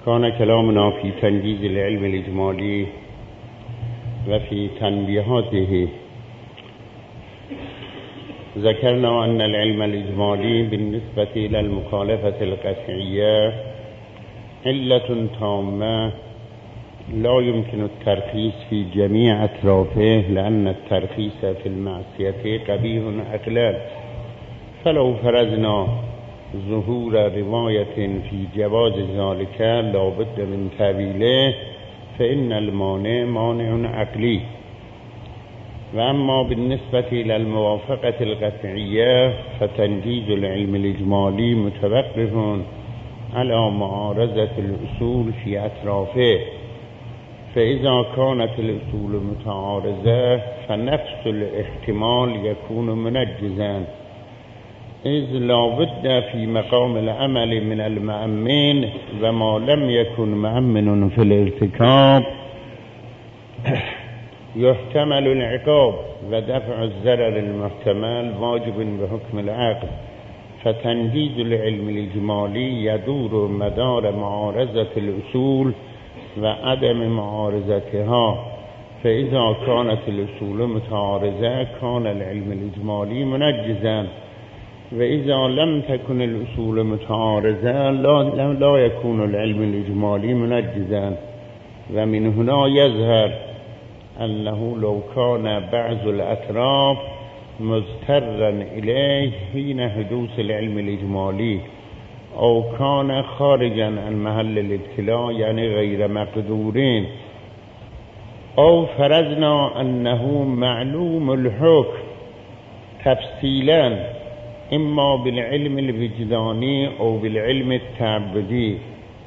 كان كلامنا في تنجيز العلم الإجمالي وفي تنبيهاته. ذكرنا أن العلم الإجمالي بالنسبة إلى المخالفة القطعية علة تامة لا يمكن الترخيص في جميع أطرافه، لأن الترخيص في المعصية قبيح عقلا. فلو فرضنا ظهور رواية في جواز ذلك لا بد من تأويله، فإن المانع مانع عقلي. وأما بالنسبة إلى الموافقة القطعية فتنجيز العلم الإجمالي متوقف على معارضة الأصول في أطرافه، فإذا كانت الأصول متعارضة فنفس الاحتمال يكون منجزا، إذ لا بد في مقام العمل من المأمن، وما لم يكن مأمن في الارتكاب يحتمل العقاب، ودفع الضرر المحتمل واجب بحكم العقل. فتنجيز العلم الإجمالي يدور مدار معارضة الأصول وعدم معارضتها، فإذا كانت الأصول متعارضة كان العلم الإجمالي منجزا، وإذا لم تكن الأصول متعارضة لا يكون العلم الإجمالي منجزا. ومن هنا يظهر أنه لو كان بعض الأطراف مضطرا إليه حين حدوث العلم الإجمالي، أو كان خارجا عن محل الابتلاء يعني غير مقدورين، أو فرضنا أنه معلوم الحكم تفصيلا إما بالعلم الوجداني أو بالعلم التعبدي،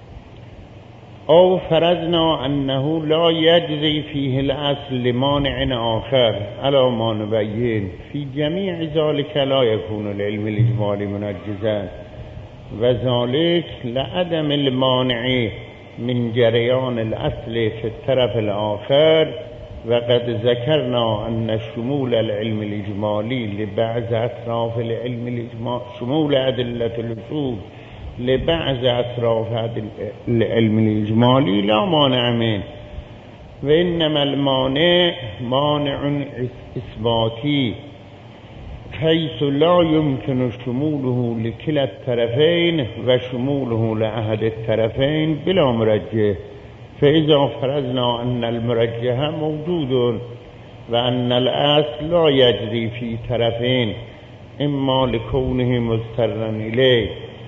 أو فرضنا أنه لا يجري فيه الأصل لمانع آخر على ما نبين، في جميع ذلك لا يكون العلم الإجمالي منجزا، وذلك لعدم المانع من جريان الأصل في الطرف الآخر. وقد ذكرنا أن شمول العلم الإجمالي لبعض أطراف العلم الإجمالي، شمول أدلة الأصول لبعض أطراف العلم الإجمالي لا مانع منه، وإنما المانع مانع إثباتي، حيث لا يمكن شموله لكلا الطرفين وشموله لأحد الطرفين بلا مرجح. فإذا فرضنا أن المرجح موجود وأن الأصل لا يجري في طرفين، إما لكونه مضطرا إليه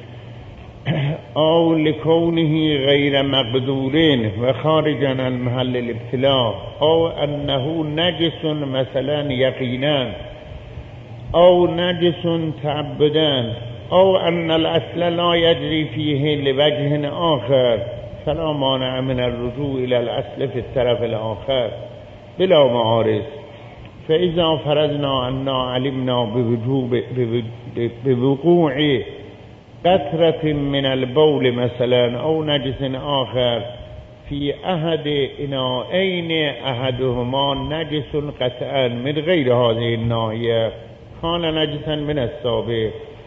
أو لكونه غير مقدورين وخارجا عن محل الابتلاء، أو أنه نجس مثلا يقينا، أو نجس تعبدا، أو أن الأصل لا يجري فيه لوجه آخر، فلا مانع من الرجوع إلى الأصل في الطرف الآخر بلا معارض. فإذا فرضنا أننا علمنا بوقوع قطرة من البول مثلا أو نجس آخر في أحد إناءين أحدهما نجس قطعا من غير هذه الناحية كان نجسا من السابق،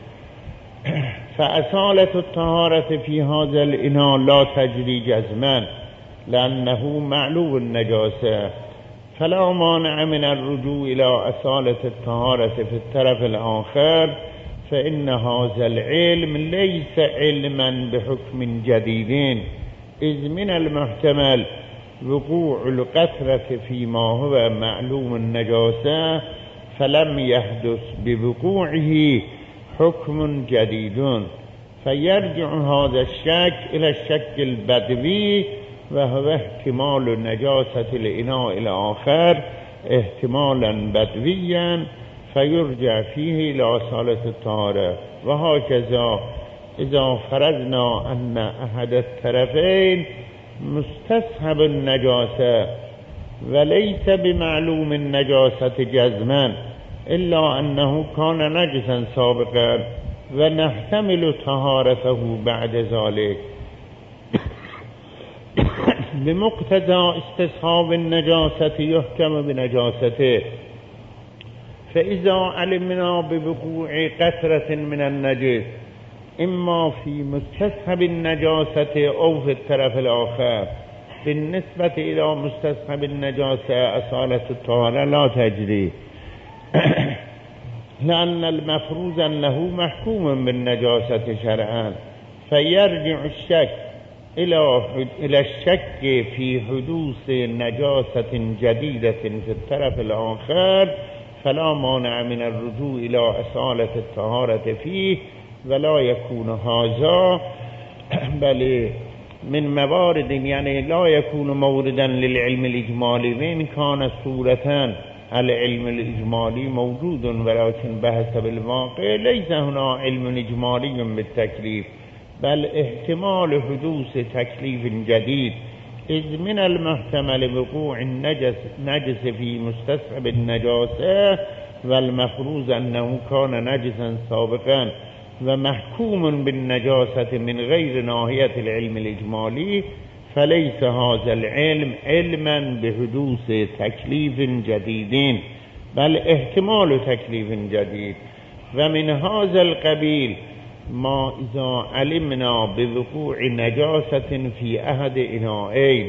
فأصالة الطهارة في هذا الإناء لا تجري جزما لأنه معلوم النجاسة، فلا مانع من الرجوع إلى أصالة الطهارة في الطرف الآخر، فإن هذا العلم ليس علما بحكم جديد، إذ من المحتمل وقوع القطرة فيما هو معلوم النجاسة فلم يحدث بوقوعه حكم جديد، فيرجع هذا الشك إلى الشك البدوي، وهو احتمال نجاسة الإناء الآخر احتمالا بدويا فيرجع فيه إلى أصالة الطهارة. وهكذا إذا فرضنا أن أحد الطرفين مستصحب النجاسة وليس بمعلوم النجاسة جزما، إلا أنه كان نجسا سابقا ونحتمل طهارته بعد ذلك بمقتضى استصحاب النجاسة يحكم بنجاسته. فإذا علمنا بوقوع قطرة من النجس اما فی مستصحب النجاسة او فی الطرف الاخر. بالنسبة الى مستصحب النجاسة اصالة الطهارة لا تجري لأن المفروض أنه محكوم بالنجاسة شرعا، فيرجع الشك إلى الشك في حدوث نجاسة جديدة في الطرف الآخر، فلا مانع من الرجوع إلى أصالة الطهارة فيه، ولا يكون هذا بل من موارد، يعني لا يكون موردا للعلم الإجمالي، وإن كان صورتان العلم الإجمالي موجود ولكن بحسب الواقع ليس هنا علم إجمالي بالتكليف، بل احتمال حدوث تكليف جديد، إذ من المحتمل وقوع النجس في مستصحب النجاسة، والمفروض أنه كان نجسا سابقا ومحكوم بالنجاسة من غير ناحية العلم الإجمالي، فليس هذا العلم علما بحدوث تكليف جديد بل احتمال تكليف جديد. ومن هذا القبيل ما إذا علمنا بوقوع نجاسة في أحد إناءين،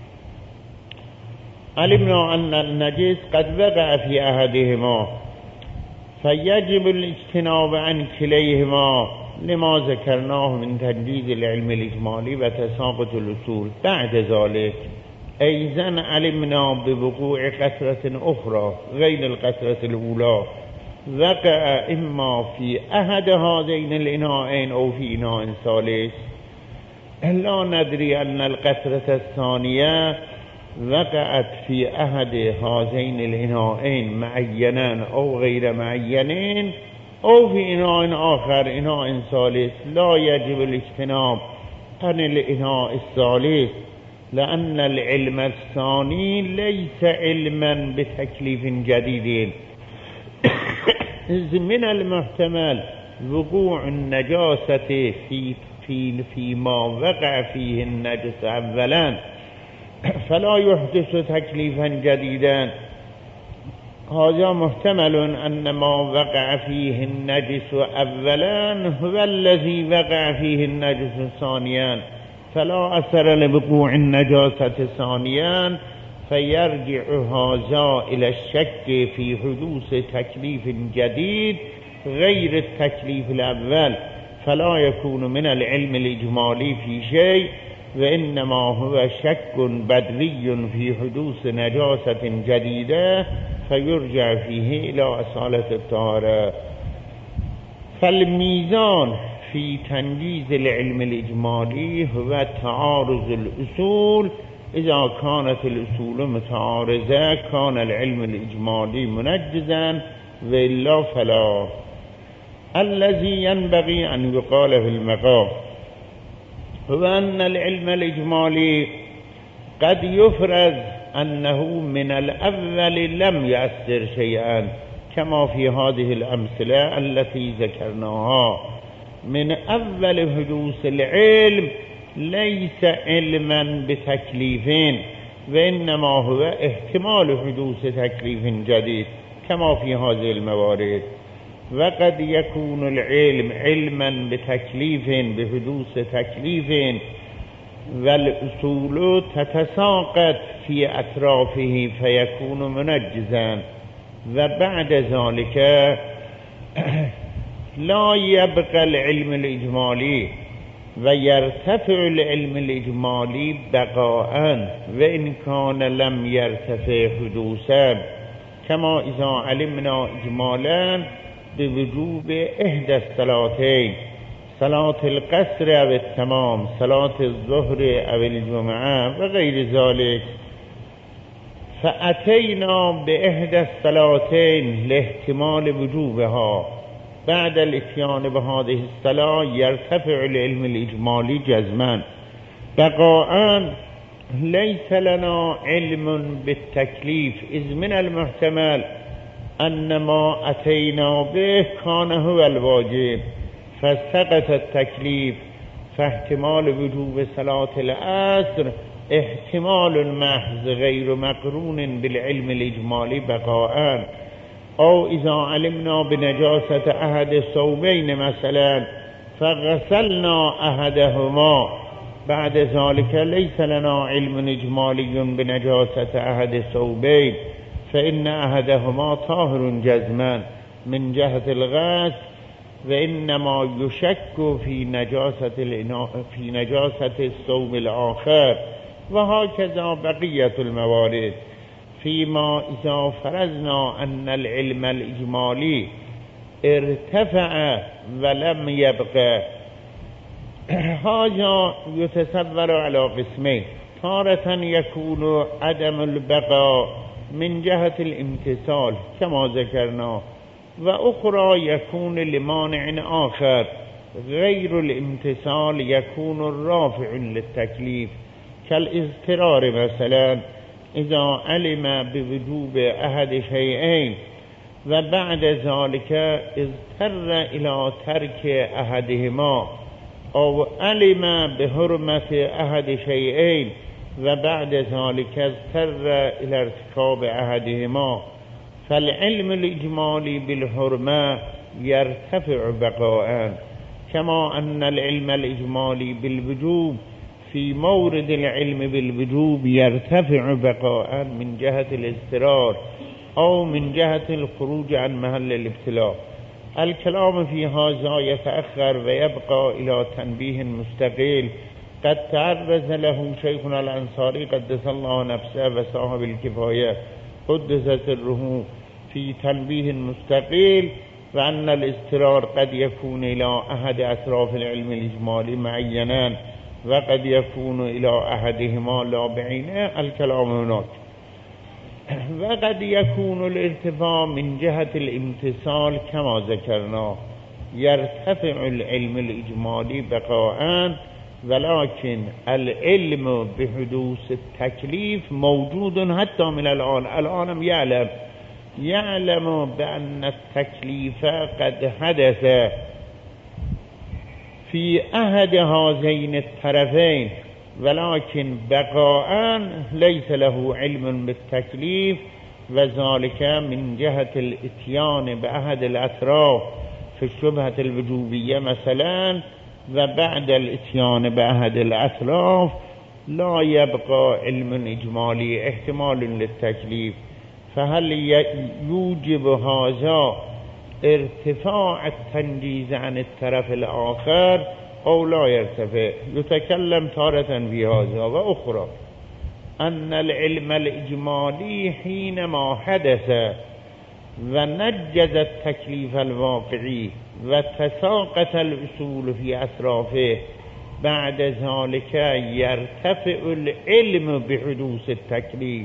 علمنا أن النجس قد وقع في أحدهما، فيجب الاجتناب عن كليهما لما ذكرناه من تنجيز العلم الإجمالي وتساقط الأصول. بعد ذلك أيضا علمنا بوقوع قطرة أخرى غير القطرة الأولى وقع إما في أحد هذين الإناءين أو في إناء ثالث، لا ندري أن القطرة الثانية وقعت في أحد هذين الإناءين معينا أو غير معينين أو في إناء آخر إناء ثالث، لا يجب الاجتناب عن الإناء الثالث، لأن العلم الثاني ليس علما بتكليف جديد، إذ من المحتمل وقوع النجاسة فيما وقع فيه النجس أولا، فلا يحدث تكليفا جديدا. هذا محتمل أن ما وقع فيه النجس أولا هو الذي وقع فيه النجس ثانيا، فلا أثر لوقوع النجاسة ثانيا، فيرجع هذا إلى الشك في حدوث تكليف جديد غير التكليف الأول، فلا يكون من العلم الإجمالي في شيء، وإنما هو شك بدري في حدوث نجاسة جديدة، فيرجع فيه إلى أصالة الطهارة. فالميزان في تنجيز العلم الإجمالي هو تعارض الأصول، إذا كانت الأصول متعارضة كان العلم الإجمالي منجزا، وإلا فلا. الذي ينبغي أن يقال في المقام هو أن العلم الإجمالي قد يفرض أنه من الأول لم يؤثر شيئا، كما في هذه الأمثلة التي ذكرناها. من أول حدوث العلم ليس علما بتكليفين، وإنما هو احتمال حدوث تكليف جديد كما في هذه الموارد. وقد يكون العلم علما بتكليف بحدوث تكليف، والأصول تتساقط في أطرافه فيكون منجزا، وبعد ذلك لا يبقى العلم الإجمالي، ويرتفع العلم الإجمالي بقاء وإن كان لم يرتفع حدوثا، كما إذا علمنا إجمالا بوجوب إحدى الصلاتين، صلاة القصر أو التمام، صلاة الظهر أو الجمعة وغير ذلك، فأتينا بإحدى الصلاتين لاحتمال وجوبها، بعد الاتيان بهذه الصلاة يرتفع العلم الإجمالي جزما. بقاء ليس لنا علم بالتكليف، إذ من المحتمل أن ما أتينا به كان هو الواجب فسقط التكليف، فاحتمال وجوب صلاة العصر احتمال محض غير مقرون بالعلم الإجمالي بقاء. أو إذا علمنا بنجاسة أحد الثوبين مثلا، فغسلنا أحدهما بعد ذلك ليس لنا علم إجمالي بنجاسة أحد الثوبين فإن أحدهما طاهر جزما من جهة الغسل وإنما يشك في نجاسة الثوب الآخر. وهكذا بقية الموارد فيما إذا فرضنا أن العلم الإجمالي ارتفع ولم يبقى. هذا يتصور على قسمين: تارة يكون عدم البقاء من جهة الامتثال كما ذكرنا، وأخرى يكون لمانع آخر غير الامتثال يكون الرافع للتكليف كالاضطرار. مثلا إذا علم بوجوب أحد شيئين وبعد ذلك اضطر إلى ترك أحدهما، أو علم بحرمة أحد شيئين وبعد ذلك اضطر إلى ارتكاب أحدهما، فالعلم الإجمالي بالحرمة يرتفع بقاء، كما أن العلم الإجمالي بالوجوب في مورد العلم بالوجوب يرتفع بقاء من جهة الاضطرار أو من جهة الخروج عن محل الابتلاء. الكلام في هذا يتأخر ويبقى إلى تنبيه مستقل قد تعرض له شيخنا الأنصاري قدس الله نفسه وصاحب الكفاية قدس سره في تنبيه مستقل، وأن الاضطرار قد يكون إلى أحد أطراف العلم الإجمالي معينا وقد يكون إلى أحدهما لا بعينه، الكلام هناك. وقد يكون الارتفاع من جهة الامتثال كما ذكرنا، يرتفع العلم الإجمالي بقاء، ولكن العلم بحدوث التكليف موجود حتى من الآن يعلم بأن التكليف قد حدث في أحد هذين الطرفين، ولكن بقاء ليس له علم بالتكليف، وذلك من جهة الاتيان بأحد الأطراف في الشبهة الوجوبية مثلا، وبعد الاتيان بأحد الأطراف لا يبقى علم إجمالي احتمال للتكليف. فهل يوجب هذا ارتفاع التنجيز عن الطرف الآخر أو لا يرتفع؟ يتكلم تارة في هذا. وأخرى أن العلم الإجمالي حينما حدث ونجز التكليف الواقعي وتساقط الأصول في أطرافه، بعد ذلك يرتفع العلم بحدوث التكليف،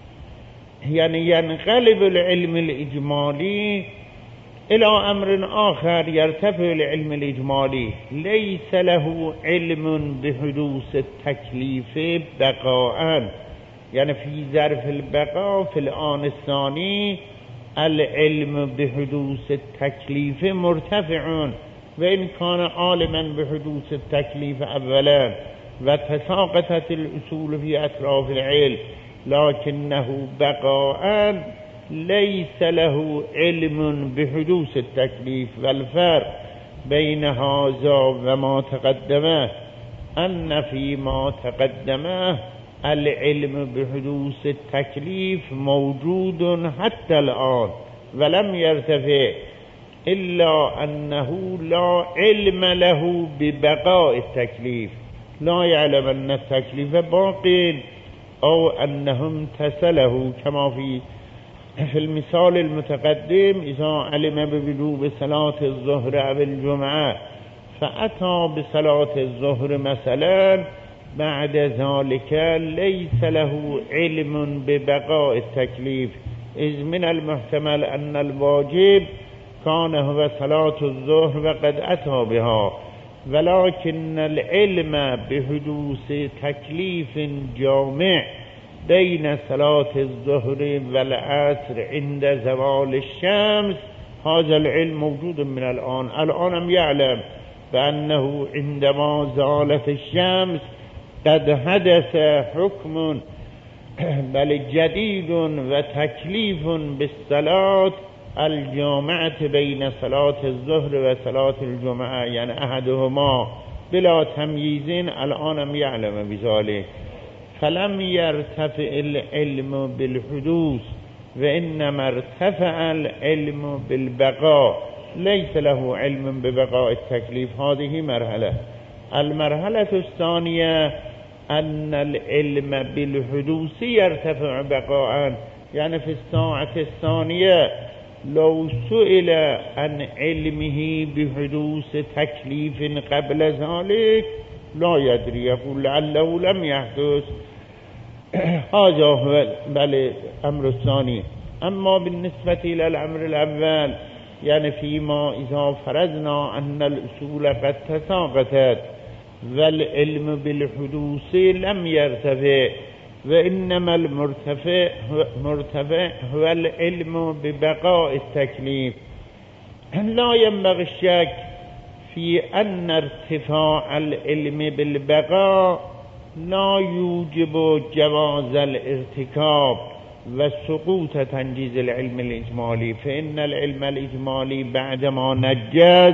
يعني ينقلب العلم الإجمالي إلى أمر آخر. يرتفع العلم الإجمالي ليس له علم بحدوث التكليف بقاء، يعني في ظرف البقاء في الآن الثاني العلم بحدوث التكليف مرتفع، وإن كان عالما بحدوث التكليف أولا وتساقطت الأصول في أطراف العلم، لكنه بقاء ليس له علم بحدوث التكليف. والفرق بين هذا وما تقدمه أن فيما تقدمه العلم بحدوث التكليف موجود حتى الآن ولم يرتفع، إلا أنه لا علم له ببقاء التكليف، لا يعلم أن التكليف باق أو أنه امتثله، كما في المثال المتقدم إذا علم بوجوب صلاة الظهر أو الجمعة فأتى بصلاة الظهر مثلا، بعد ذلك ليس له علم ببقاء التكليف، إذ من المحتمل أن الواجب كان هو صلاة الظهر وقد أتى بها، ولكن العلم بحدوث تكليف جامع بين صلاة الظهر والعصر عند زوال الشمس، هذا العلم موجود من الآن يعلم بأنه عندما زالت الشمس قد حدث حكم بل جديد وتكليف بالصلاة الجامعة بين صلاة الظهر و صلاة الجمعة يعني أحدهما بلا تمييز الآن يعلم بذلك فلم يرتفع العلم بالحدوث وإنما ارتفع العلم بالبقاء ليس له علم ببقاء التكليف. هذه مرحلة. المرحلة الثانية أن العلم بالحدوث يرتفع بقاء، يعني في الساعة الثانية لو سئل عن علمه بحدوث تكليف قبل ذلك لا يدري، يقول لعله لم يحدث. هذا هو الأمر الثاني. أما بالنسبة إلى الأمر الأول يعني فيما إذا فرضنا أن الأصول قد تساقطت والعلم بالحدوث لم يرتفع وإنما المرتفع هو العلم ببقاء التكليف، لا ينبغي الشك في أن ارتفاع العلم بالبقاء لا يوجب جواز الارتكاب وسقوط تنجيز العلم الإجمالي، فإن العلم الإجمالي بعدما نجز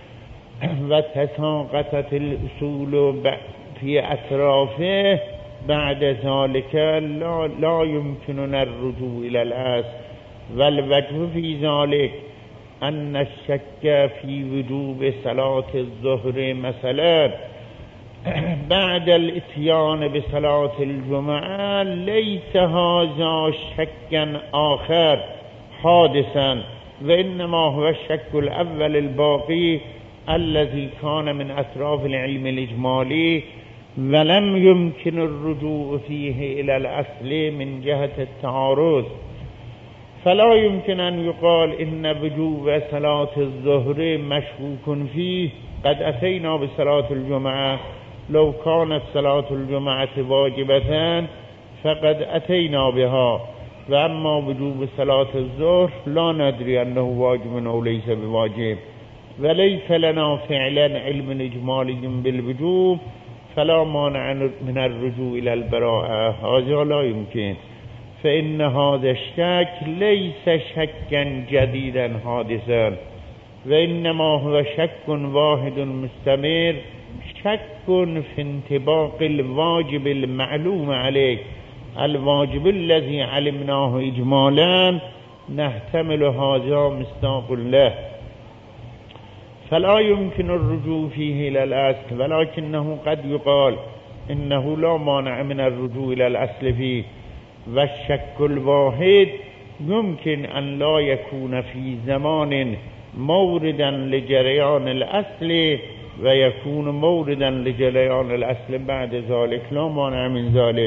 وتساقطت الأصول في أطرافه بعد ذلك لا يمكننا الرجوع إلى الأصل. والوجه في ذلك أن الشك في وجوب صلاة الظهر مثلا بعد الاتيان بصلاة الجمعة ليس هذا شكا آخر حادثا، وإنما هو الشك الأول الباقي الذي كان من أطراف العلم الإجمالي ولم يمكن الرجوع فيه إلى الأصل من جهة التعارض. فلا يمكن أن يقال إن وجوب صلاة الظهر مشكوك فيه، قد أتينا بصلاة الجمعة، لو كانت صلاة الجمعة واجبة فقد أتينا بها، وأما وجوب صلاة الظهر لا ندري أنه واجب أو ليس بواجب، وليس لنا فعلا علم إجمالي بالوجوب، فلا مانع من الرجوع إلى البراءة. هذا لا يمكن، فإن هذا الشك ليس شكا جديدا حادثا، وإنما هو شك واحد مستمر، شك في انطباق الواجب المعلوم عليه، الواجب الذي علمناه إجمالا نحتمل هذا مصداق له، فلا يمكن الرجوع فيه إلى الأصل، ولكنه قد يقال إنه لا مانع من الرجوع إلى الأصل فيه. والشك الواحد يمكن أن لا يكون في زمان موردا لجريان الأصل ويكون موردا لجريان الأصل بعد ذلك، لا مانع من ذلك.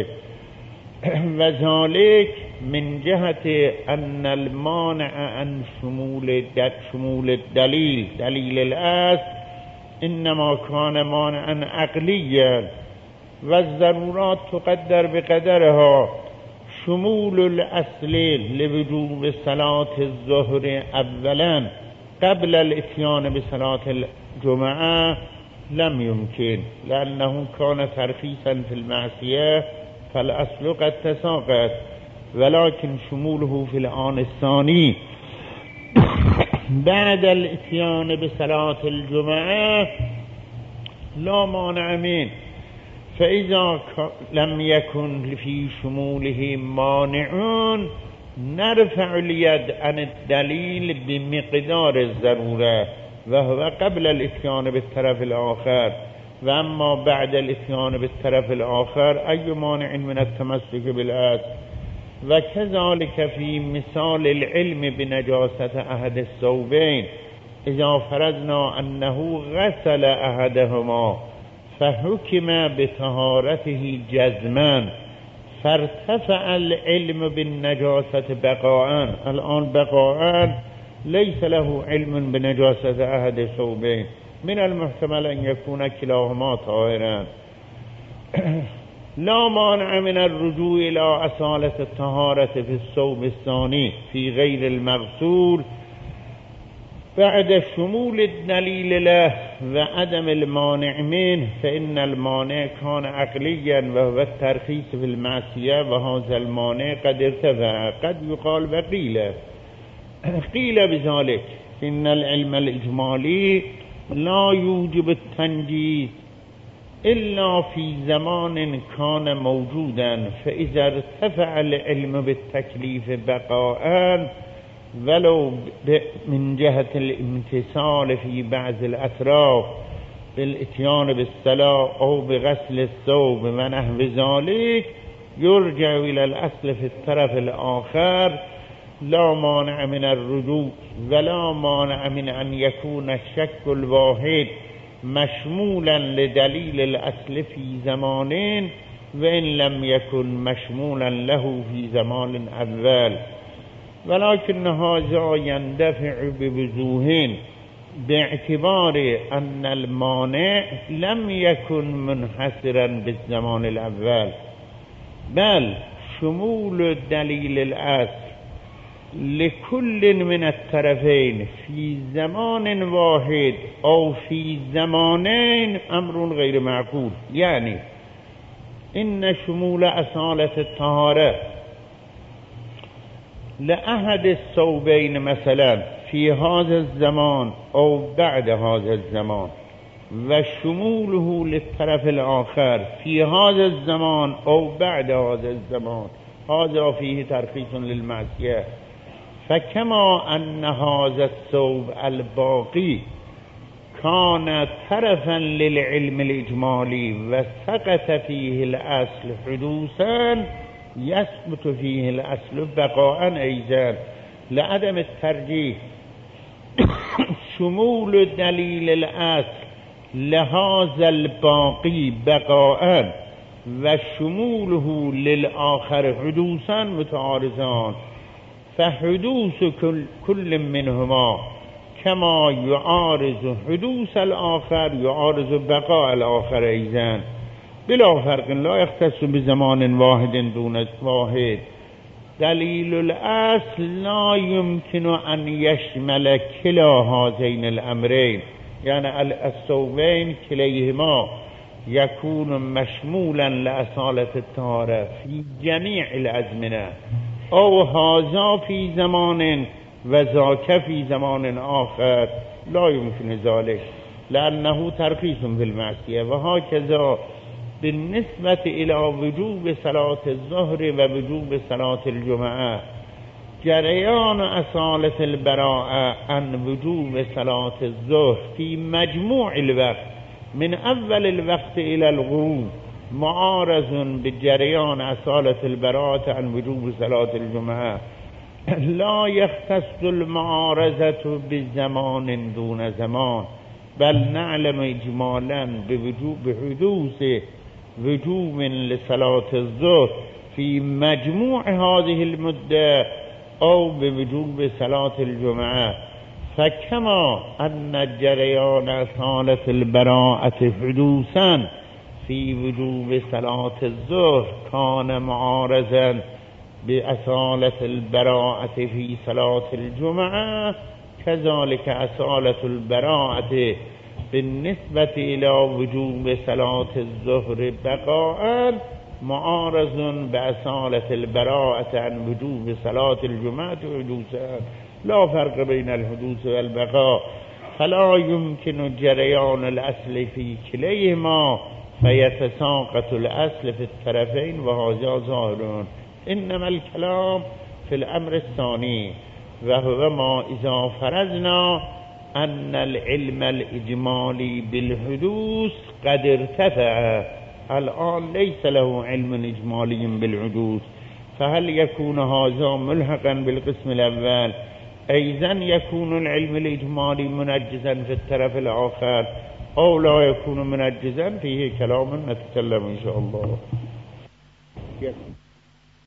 وذلك من جهة أن المانع عن شمول الدليل دليل الأصل إنما كان مانعا عقليا، والضرورات تقدر بقدرها. شمول الأصل لوجوب صلاة الظهر أولا قبل الاتيان بصلاة الجمعة لم يمكن، لأنه كان ترخيصا في المعصية فالأصل قد تساقط، ولكن شموله في الآن الثاني بعد الاتيان بصلاة الجمعة لا مانع منه. فإذا لم يكن في شموله مانع نرفع اليد عن الدليل بمقدار الضرورة، وهو قبل الاتيان بالطرف الآخر. وأما بعد الاتيان بالطرف الآخر أي مانع من التمسك بالأصل. وكذلك في مثال العلم بنجاسة أحد الثوبين، إذا فرضنا أنه غسل أحدهما فحكم بطهارته جزما فارتفع العلم بالنجاسة بقاء، الآن بقاء ليس له علم بنجاسة أحد الثوبين، من المحتمل أن يكون كلاهما طاهرا. لا مانع من الرجوع إلى أصالة الطهارة في الثوب الثاني في غير المغسول بعد شمول الدليل له وعدم المانع منه، فإن المانع كان عقليا وهو الترخيص في المعصية، وهذا المانع قد ارتفع. قد يقال وقيل قيل بذلك إن العلم الإجمالي لا يوجب التنجيز إلا في زمان كان موجودا، فإذا ارتفع العلم بالتكليف بقاء ولو من جهة الامتثال في بعض الأطراف بالإتيان بالصلاة أو بغسل الثوب ونحو ذلك، يرجع إلى الأصل في الطرف الآخر. لا مانع من الرجوع ولا مانع من أن يكون الشك الواحد مشمولا لدليل الأصل في زمان وإن لم يكن مشمولا له في زمان أول، ولكن هذا يندفع بوضوح باعتبار أن المانع لم يكن منحصرا بالزمان الأول، بل شمول دليل الأصل لكل من الطرفين في زمان واحد أو في زمانين أمر غير معقول. يعني إن شمول أصالة الطهارة لأحد الثوبين مثلا في هذا الزمان أو بعد هذا الزمان، وشموله للطرف الآخر في هذا الزمان أو بعد هذا الزمان، هذا فيه ترخيص للمعصية. فكما أن هذا الثوب الباقي كان طرفا للعلم الإجمالي وسقط فيه الأصل حدوثا، يثبت فيه الأصل بقاء أيضا لعدم الترجيح. شمول دليل الأصل لهذا الباقي بقاء وشموله للآخر حدوثا متعارضان، فحدوث كل منهما كما يعارض حدوث الآخر يعارض بقاء الآخر أيضا بلا فرق لا يختص بزمان واحد دون واحد. دليل الأصل لا يمكن أن يشمل كلا هذين الأمرين، يعني الثوبين كليهما يكون مشمولا لأصالة الطهارة في جميع الأزمنة، أو هذا في زمان وذاك في زمان آخر، لا يمكن ذلك لأنه ترخيص في المعصية. وهكذا بالنسبة إلى وجوب صلاة الظهر ووجوب صلاة الجمعة، جريان أصالة البراءة عن وجوب صلاة الظهر في مجموع الوقت من أول الوقت إلى الغروب معارض بجريان أصالة البراءة عن وجوب صلاة الجمعة. لا يختص المعارضة بزمان دون زمان، بل نعلم إجمالا بحدوث وجوب لصلاة الظهر في مجموع هذه المدة أو بوجوب صلاة الجمعة. فكما أن جريان أصالة البراءة حدوثا في وجوب صلاة الظهر كان معارضا بأصالة البراءة في صلاة الجمعة، كذلك أصالة البراءة بالنسبة إلى وجوب صلاة الظهر بقاء معارض بأصالة البراءة عن وجوب صلاة الجمعة حدوثا، لا فرق بين الحدوث والبقاء، فلا يمكن جريان الأصل في كليهما فيتساقط الأصل في الطرفين، وهذا ظاهر. إنما الكلام في الأمر الثاني، وهو ما إذا فرضنا أن العلم الإجمالي بالحدوث قد ارتفع، الآن ليس له علم إجمالي بالحدوث، فهل يكون هذا ملحقا بالقسم الأول؟ أيضا يكون العلم الإجمالي منجزا في الطرف الآخر أو لا يكون منجزا؟ فيه كلام نتكلم إن شاء الله.